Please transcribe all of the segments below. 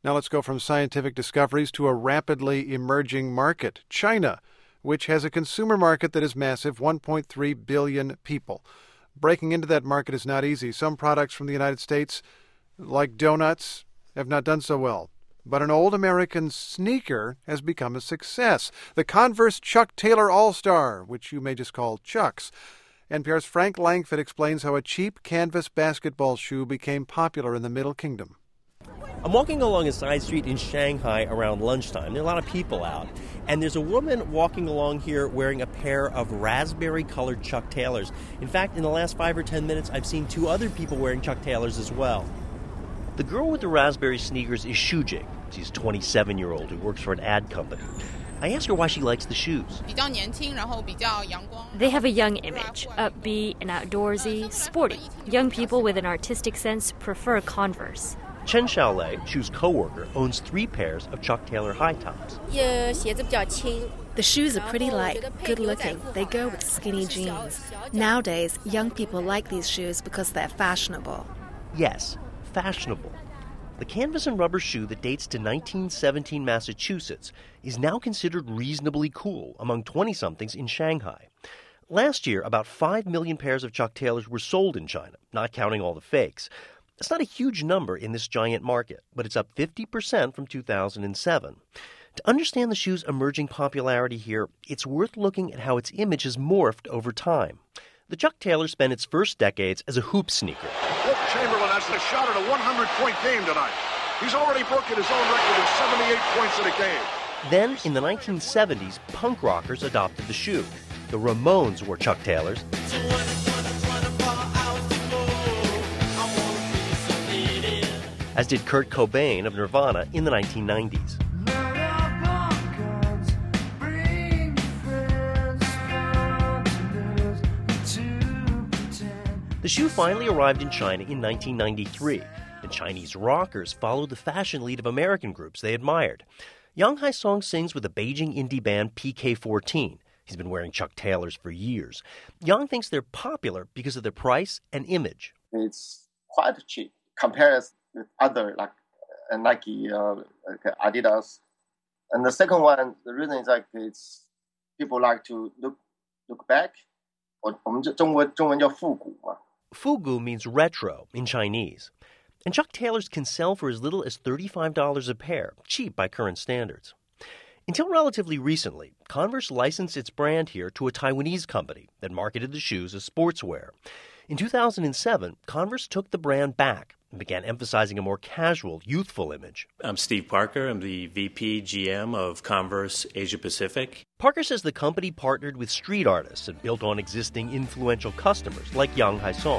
Now let's go from scientific discoveries to a rapidly emerging market, China, which has a consumer market that is massive, 1.3 billion people. Breaking into that market is not easy. Some products from the United States, like donuts, have not done so well. But an old American sneaker has become a success. The Converse Chuck Taylor All-Star, which you may just call Chucks. NPR's Frank Langfitt explains how a cheap canvas basketball shoe became popular in the Middle Kingdom. I'm walking along a side street in Shanghai around lunchtime. There are a lot of people out. And there's a woman walking along here wearing a pair of raspberry-colored Chuck Taylors. In fact, in the last 5 or 10 minutes, I've seen 2 other people wearing Chuck Taylors as well. The girl with the raspberry sneakers is Shujing. She's a 27-year-old who works for an ad company. I asked her why she likes the shoes. They have a young image, upbeat and outdoorsy, sporty. Young people with an artistic sense prefer Converse. Chen Xiaolei, Shu's co-worker, owns 3 pairs of Chuck Taylor high tops. The shoes are pretty light, good-looking. They go with skinny jeans. Nowadays, young people like these shoes because they're fashionable. Yes, fashionable. The canvas and rubber shoe that dates to 1917 Massachusetts is now considered reasonably cool among 20-somethings in Shanghai. Last year, about 5 million pairs of Chuck Taylors were sold in China, not counting all the fakes. It's not a huge number in this giant market, but it's up 50% from 2007. To understand the shoe's emerging popularity here, it's worth looking at how its image has morphed over time. The Chuck Taylor spent its first decades as a hoop sneaker. Wilt Chamberlain has a shot at a 100-point game tonight. He's already broken his own record of 78 points in a game. Then, in the 1970s, punk rockers adopted the shoe. The Ramones wore Chuck Taylors, as did Kurt Cobain of Nirvana in the 1990s. The shoe finally arrived in China in 1993, and Chinese rockers followed the fashion lead of American groups they admired. Yang Haisong sings with the Beijing indie band PK-14. He's been wearing Chuck Taylors for years. Yang thinks they're popular because of their price and image. It's quite cheap compared with other like Nike, Adidas. And the second one, the reason is like it's people like to look back. 我们中文叫复古嘛. Fugu means retro in Chinese. And Chuck Taylors can sell for as little as $35 a pair, cheap by current standards. Until relatively recently, Converse licensed its brand here to a Taiwanese company that marketed the shoes as sportswear. In 2007, Converse took the brand back and began emphasizing a more casual, youthful image. I'm Steve Parker. I'm the VP GM of Converse Asia Pacific. Parker says the company partnered with street artists and built on existing influential customers like Yang Haisong.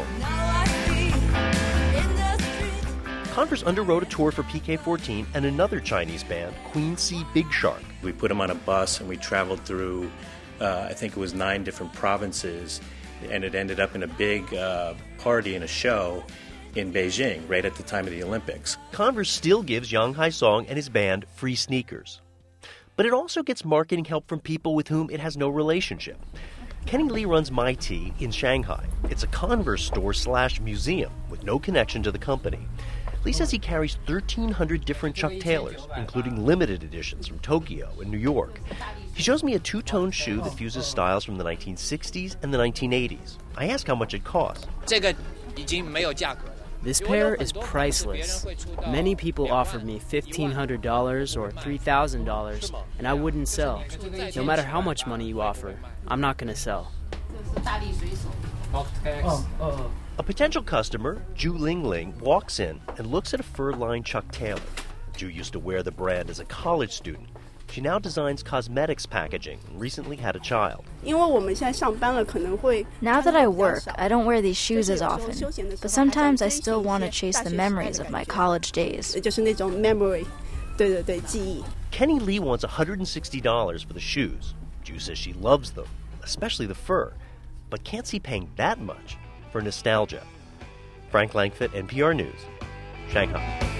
Converse underwrote a tour for PK-14 and another Chinese band, Queen C Big Shark. We put them on a bus and we traveled through, I think it was 9 different provinces, and it ended up in a big party and a show in Beijing, right at the time of the Olympics. Converse still gives Yang Haisong and his band free sneakers. But it also gets marketing help from people with whom it has no relationship. Kenny Lee runs My Tea in Shanghai. It's a Converse store/museum with no connection to the company. Lee says he carries 1,300 different Chuck Taylors, including limited editions from Tokyo and New York. He shows me a 2-tone shoe that fuses styles from the 1960s and the 1980s. I ask how much it costs. This pair is priceless. Many people offered me $1,500 or $3,000, and I wouldn't sell. No matter how much money you offer, I'm not going to sell. A potential customer, Ju Lingling, walks in and looks at a fur-lined Chuck Taylor. Ju used to wear the brand as a college student. She now designs cosmetics packaging and recently had a child. Now that I work, I don't wear these shoes as often, but sometimes I still want to chase the memories of my college days. Kenny Lee wants $160 for the shoes. Ju says she loves them, especially the fur, but can't see paying that much for nostalgia. Frank Langfitt, NPR News, Shanghai.